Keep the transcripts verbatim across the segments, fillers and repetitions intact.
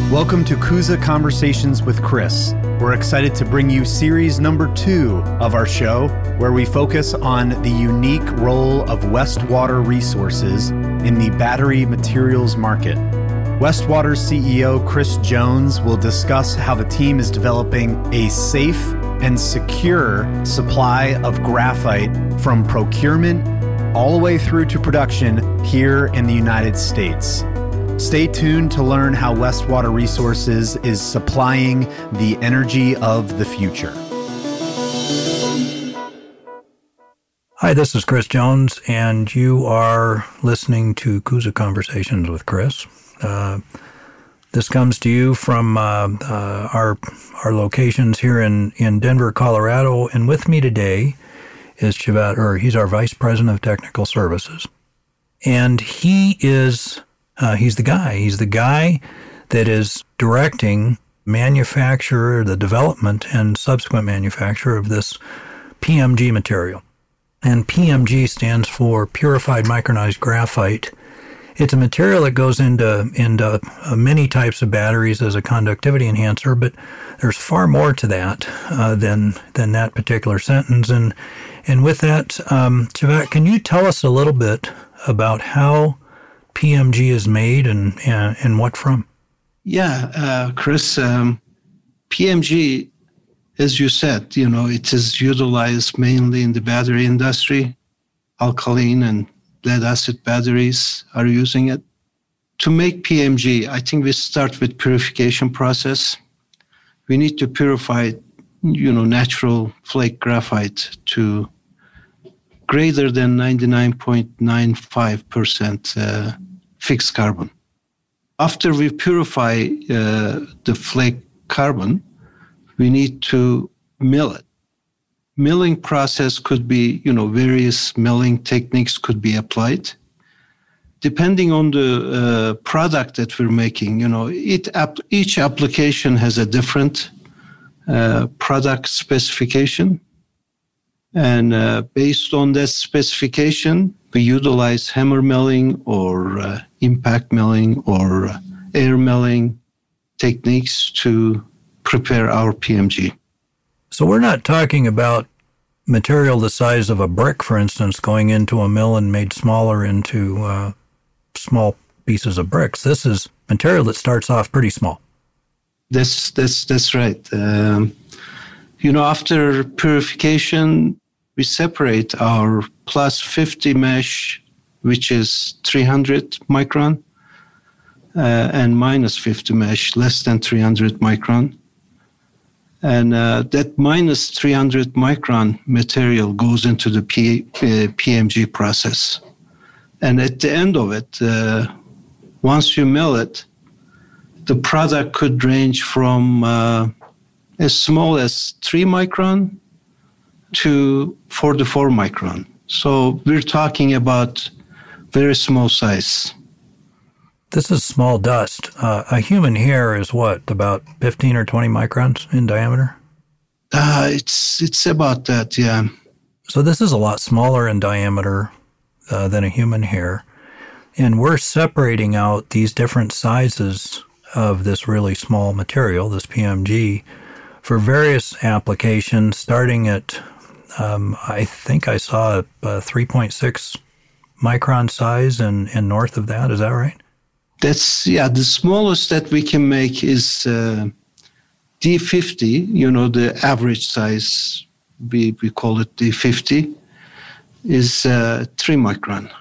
Welcome to Kuza Conversations with Chris. We're excited to bring you series number two of our show, where we focus on the unique role of Westwater Resources in the battery materials market. Westwater's C E O, Chris Jones, will discuss how the team is developing a safe and secure supply of graphite from procurement all the way through to production here in the United States. Stay tuned to learn how Westwater Resources is supplying the energy of the future. Hi, this is Chris Jones, and you are listening to Kuza Conversations with Chris. Uh, this comes to you from uh, uh, our our locations here in, in Denver, Colorado, and with me today is Shivat Ur. He's our Vice President of Technical Services, and he is... Uh, he's the guy. He's the guy that is directing manufacture, the development and subsequent manufacture of this P M G material. And P M G stands for Purified Micronized Graphite. It's a material that goes into, into uh, many types of batteries as a conductivity enhancer, but there's far more to that uh, than than that particular sentence. And and with that, um, Shivat, can you tell us a little bit about how P M G is made and, and, and what from? Yeah, uh, Chris, um, P M G, as you said, you know, it is utilized mainly in the battery industry. Alkaline and lead acid batteries are using it. To make P M G, I think we start with purification process. We need to purify, you know, natural flake graphite to greater than ninety-nine point nine five percent uh, fixed carbon. After we purify uh, the flake carbon, we need to mill it. Milling process could be, you know, various milling techniques could be applied. Depending on the uh, product that we're making, you know, it each application has a different uh, product specification. And uh, based on that specification, we utilize hammer milling or uh, impact milling or uh, air milling techniques to prepare our P M G. So we're not talking about material the size of a brick, for instance, going into a mill and made smaller into uh, small pieces of bricks. This is material that starts off pretty small. That's that's that's right. Um, you know, after purification, we separate our plus fifty mesh, which is three hundred micron, uh, and minus fifty mesh, less than three hundred micron. And uh, that minus three hundred micron material goes into the P, uh, P M G process. And at the end of it, uh, once you mill it, the product could range from uh, as small as three micron to forty-four micron. So we're talking about very small size. This is small dust. Uh, a human hair is what, about fifteen or twenty microns in diameter? Uh, it's it's about that, yeah. So this is a lot smaller in diameter uh, than a human hair. And we're separating out these different sizes of this really small material, this P M G, for various applications, starting at, um, I think I saw a, a three point six micron size and, and north of that. Is that right? That's, yeah, the smallest that we can make is uh, D fifty, you know, the average size, we, we call it D fifty, is uh, three micron.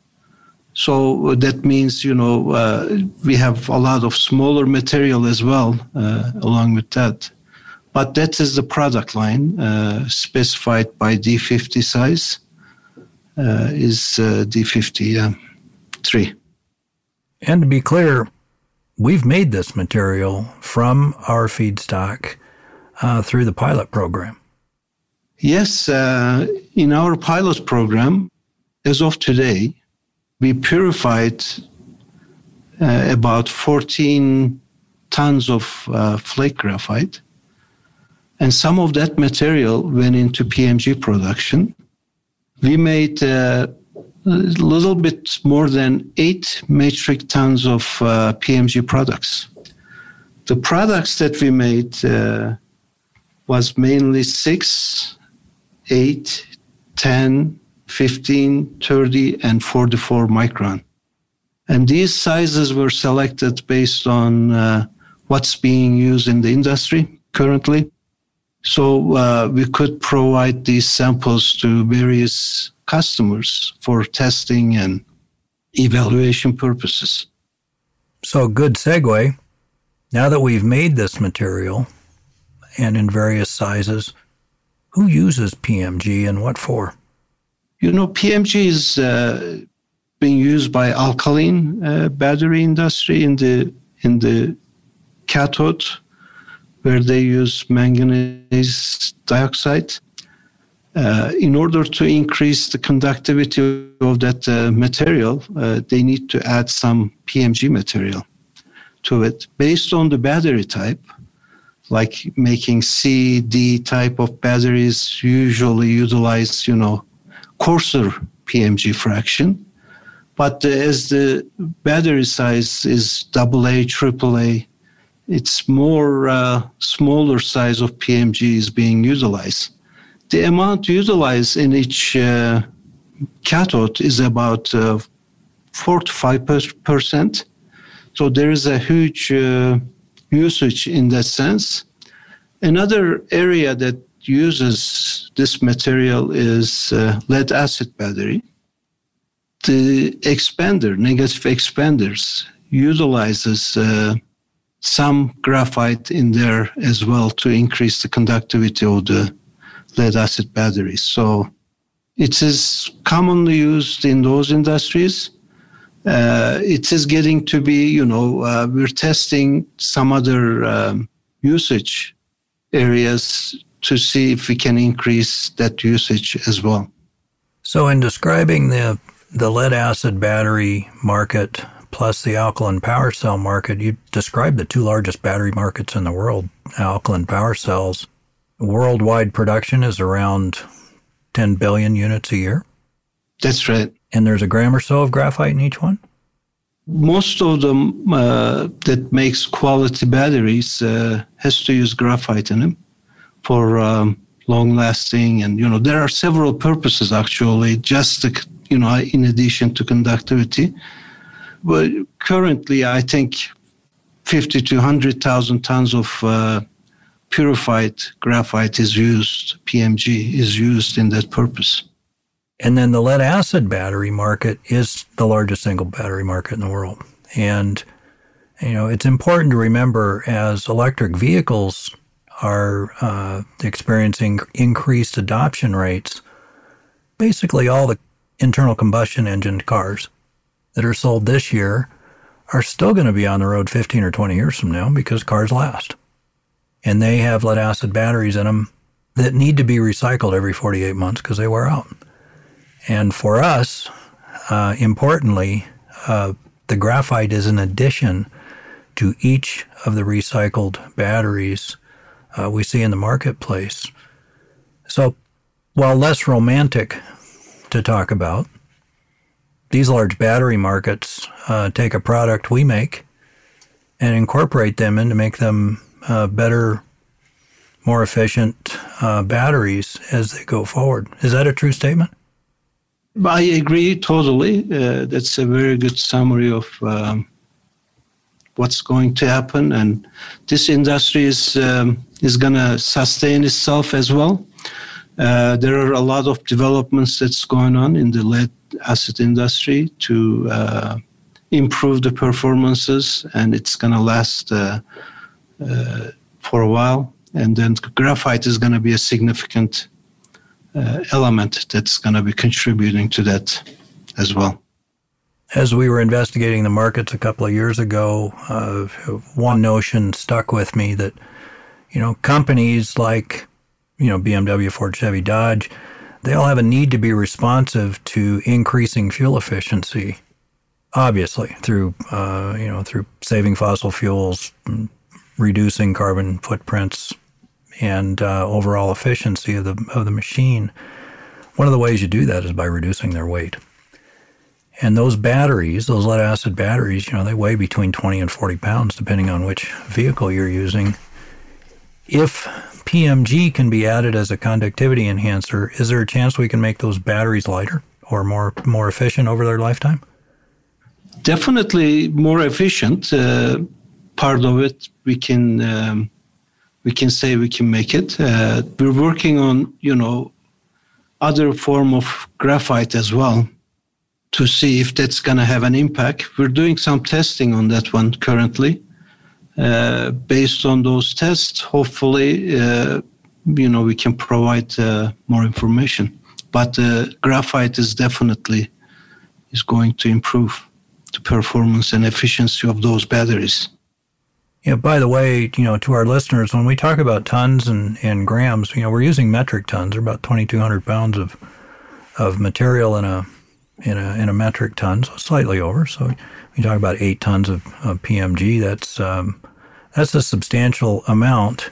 So that means, you know, uh, we have a lot of smaller material as well uh, along with that. But that is the product line uh, specified by D fifty size uh, is uh, D fifty, yeah, three. And to be clear, we've made this material from our feedstock uh, through the pilot program. Yes, uh, in our pilot program, as of today, we purified uh, about fourteen tons of uh, flake graphite. And some of that material went into P M G production. We made uh, a little bit more than eight metric tons of uh, P M G products. The products that we made uh, was mainly six, eight, ten, fifteen, thirty, and forty-four micron. And these sizes were selected based on uh, what's being used in the industry currently. So uh, we could provide these samples to various customers for testing and evaluation purposes. So good segue. Now that we've made this material and in various sizes, who uses P M G and what for? You know, P M G is uh, being used by alkaline uh, battery industry in the in the cathode, where they use manganese dioxide. Uh, in order to increase the conductivity of that uh, material, uh, they need to add some P M G material to it based on the battery type. Like making C, D type of batteries usually utilize, you know, coarser P M G fraction. But uh, as the battery size is double A, triple A, it's more uh, smaller size of P M G is being utilized. The amount utilized in each uh, cathode is about uh, four to five percent. So there is a huge uh, usage in that sense. Another area that uses this material is uh, lead acid battery. The expander, negative expanders, utilizes uh, some graphite in there as well to increase the conductivity of the lead acid batteries. So it is commonly used in those industries. Uh, it is getting to be, you know, uh, we're testing some other um, usage areas to see if we can increase that usage as well. So in describing the the lead acid battery market plus the alkaline power cell market, you described the two largest battery markets in the world, alkaline power cells. Worldwide production is around ten billion units a year. That's right. And there's a gram or so of graphite in each one? Most of them uh, that makes quality batteries uh, has to use graphite in them for um, long lasting. And, you know, there are several purposes actually, just, to, you know, in addition to conductivity. But currently, I think fifty to one hundred thousand tons of uh, purified graphite is used, P M G is used in that purpose. And then the lead acid battery market is the largest single battery market in the world. And, you know, it's important to remember as electric vehicles are uh, experiencing increased adoption rates, basically all the internal combustion engine cars that are sold this year are still going to be on the road fifteen or twenty years from now because cars last. And they have lead acid batteries in them that need to be recycled every forty-eight months because they wear out. And for us, uh, importantly, uh, the graphite is an addition to each of the recycled batteries uh, we see in the marketplace. So while less romantic to talk about, these large battery markets uh, take a product we make and incorporate them in to make them uh, better, more efficient uh, batteries as they go forward. Is that a true statement? I agree totally. Uh, that's a very good summary of um, what's going to happen. And this industry is, um, is going to sustain itself as well. Uh, there are a lot of developments that's going on in the lead acid industry to uh, improve the performances, and it's going to last uh, uh, for a while. And then graphite is going to be a significant uh, element that's going to be contributing to that as well. As we were investigating the markets a couple of years ago, uh, one notion stuck with me that, you know, companies like, you know, B M W, Ford, Chevy, Dodge, they all have a need to be responsive to increasing fuel efficiency, obviously, through, uh, you know, through saving fossil fuels, reducing carbon footprints, and uh, overall efficiency of the of the machine. One of the ways you do that is by reducing their weight. And those batteries, those lead acid batteries, you know, they weigh between twenty and forty pounds, depending on which vehicle you're using. If P M G can be added as a conductivity enhancer, is there a chance we can make those batteries lighter or more more efficient over their lifetime? Definitely more efficient. Uh, part of it, we can um, we can say we can make it. Uh, we're working on, you know, other form of graphite as well, to see if that's going to have an impact. We're doing some testing on that one currently. Uh, based on those tests, hopefully, uh, you know, we can provide uh, more information. But uh, graphite is definitely is going to improve the performance and efficiency of those batteries. Yeah, by the way, you know, to our listeners, when we talk about tons and, and grams, you know, we're using metric tons. They're about twenty-two hundred pounds of of material in a in a in a metric ton, so slightly over. So we talk about eight tons of, of P M G. That's um, that's a substantial amount.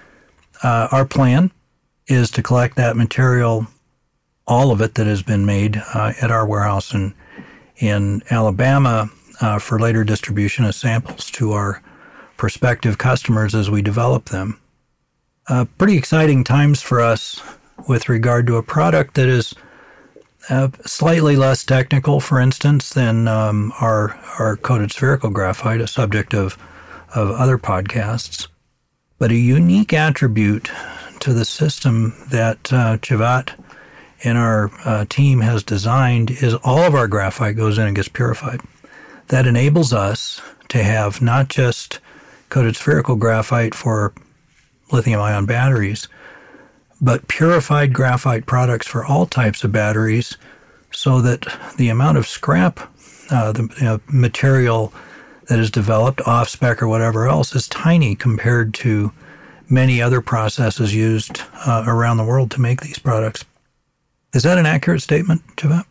Uh, our plan is to collect that material, all of it that has been made, uh, at our warehouse in in Alabama uh, for later distribution as samples to our prospective customers as we develop them. Uh, pretty exciting times for us with regard to a product that is uh, slightly less technical, for instance, than um, our our coated spherical graphite, a subject of of other podcasts. But a unique attribute to the system that uh, Cevat and our uh, team has designed is all of our graphite goes in and gets purified. That enables us to have not just coated spherical graphite for lithium-ion batteries, but purified graphite products for all types of batteries, so that the amount of scrap, uh, the you know, material that is developed off-spec or whatever else, is tiny compared to many other processes used uh, around the world to make these products. Is that an accurate statement, Cevat?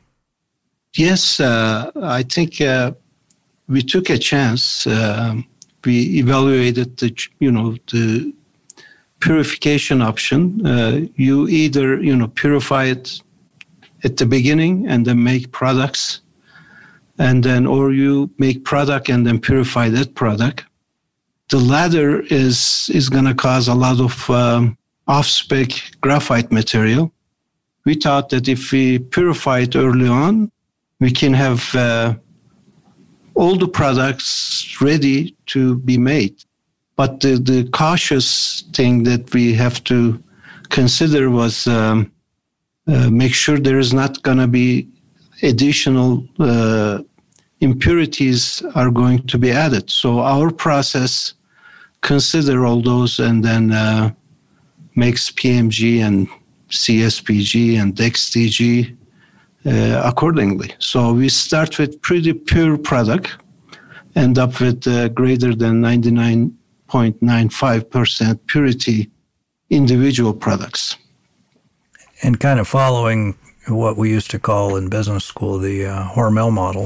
Yes, uh, I think uh, we took a chance. Uh, we evaluated the, you know, the purification option. Uh, you either, you know, purify it at the beginning and then make products, and then, or you make product and then purify that product. The latter is is going to cause a lot of um, off-spec graphite material. We thought that if we purify it early on, we can have uh, all the products ready to be made. But the, the cautious thing that we have to consider was um, uh, make sure there is not going to be additional uh, impurities are going to be added. So our process consider all those and then uh, makes P M G and C S P G and X T G uh, accordingly. So we start with pretty pure product, end up with uh, greater than ninety-nine point nine five percent purity individual products. And kind of following what we used to call in business school the uh, Hormel model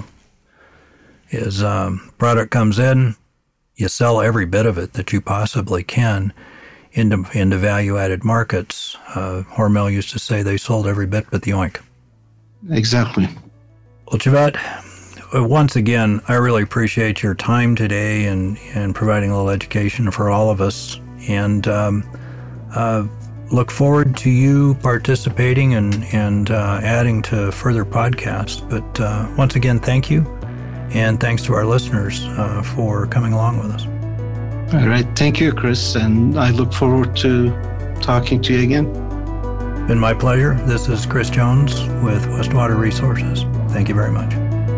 is um, product comes in, you sell every bit of it that you possibly can into into value-added markets. Uh, Hormel used to say they sold every bit but the oink. Exactly. Well, Cevat, once again, I really appreciate your time today and, and providing a little education for all of us. And um, uh, look forward to you participating and, and uh, adding to further podcasts. But uh, once again, thank you. And thanks to our listeners uh, for coming along with us. All right. Thank you, Chris. And I look forward to talking to you again. Been my pleasure. This is Chris Jones with Westwater Resources. Thank you very much.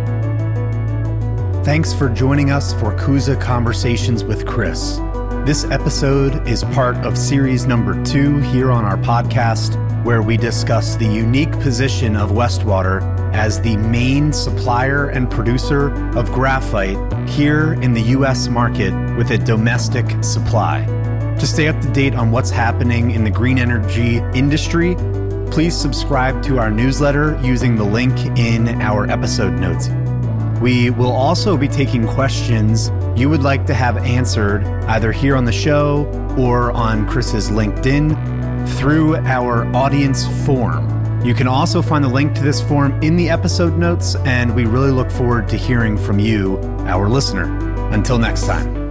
Thanks for joining us for Kuza Conversations with Chris. This episode is part of series number two here on our podcast, where we discuss the unique position of Westwater as the main supplier and producer of graphite here in the U S market with a domestic supply. To stay up to date on what's happening in the green energy industry, please subscribe to our newsletter using the link in our episode notes. We will also be taking questions you would like to have answered either here on the show or on Chris's LinkedIn through our audience form. You can also find the link to this form in the episode notes, and we really look forward to hearing from you, our listener. Until next time.